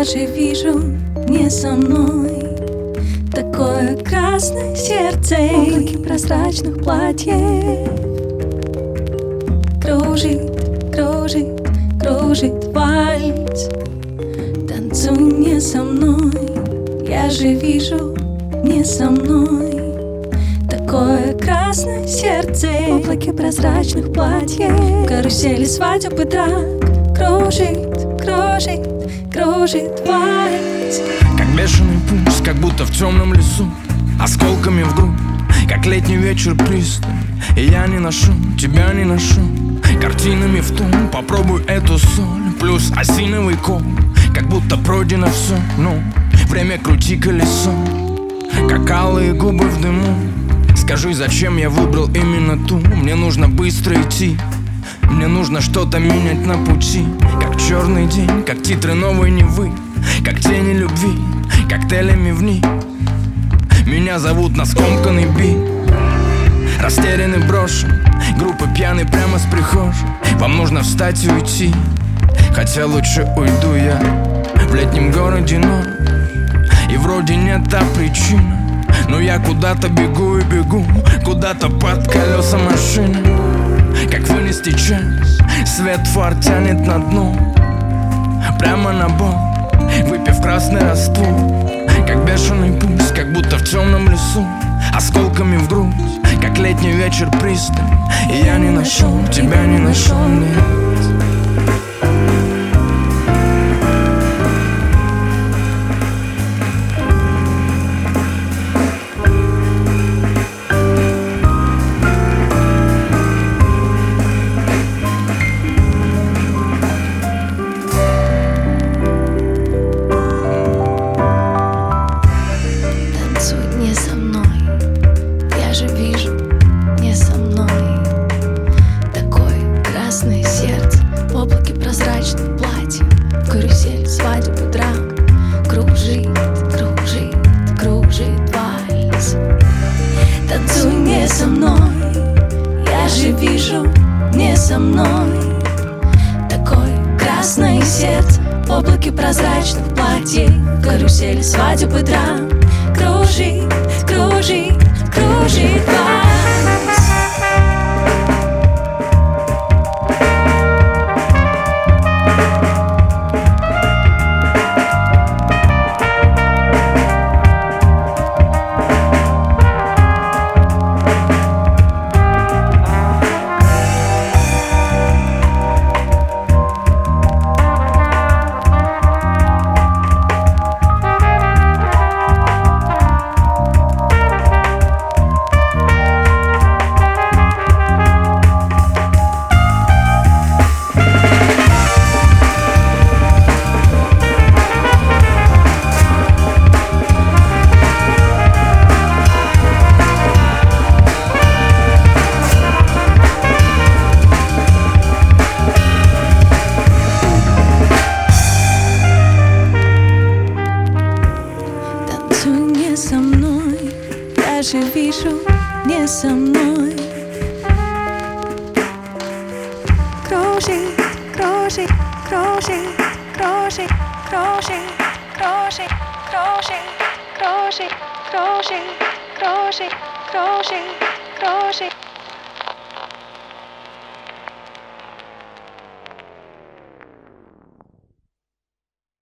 Я же вижу не со мной такое красное сердце, облаки прозрачных платьев. Кружит, кружит, кружит вальс. Танцуй не со мной, я же вижу не со мной такое красное сердце, облаки прозрачных платьев. Карусели свадеб и драк. Кружит, кружит, кружит вальс. Как бешеный пульс, как будто в темном лесу, осколками в грудь, как летний вечер пристань. И я не ношу, тебя не ношу, картинами в тон. Попробуй эту соль, плюс осиновый кол. Как будто пройдено все, ну, время крути колесо. Как алые губы в дыму. Скажи, зачем я выбрал именно ту? Мне нужно быстро идти, мне нужно что-то менять на пути. Как черный день, как титры новой Невы, как тени любви, коктейлями в ней. Меня зовут на скомканный бит, растерянный, брошен, группы пьяный прямо с прихожей. Вам нужно встать и уйти, хотя лучше уйду я. В летнем городе ночь, и вроде нет та причина, но я куда-то бегу и бегу, куда-то под колеса машины. Как вынести час, свет фар тянет на дно, прямо на бок, выпив красный раствор. Как бешеный пульс, как будто в темном лесу, осколками в грудь, как летний вечер пристань. И я не нашел, тебя не нашел, нет. Сердце, облаки прозрачных платьев, карусель свадеб и драк. Кружит, кружит, кружит вальс. Танцуй не со мной, я же вижу не со мной такое красное сердце, облаки прозрачных платьев, карусель свадеб и драк. Кружит, кружит, кружит вальс. Не со мной, я же вижу не со мной. Кружит, кружит, кружит, кружит, кружит, кружит, кружит, кружит, кружит, кружит, кружит, кружит.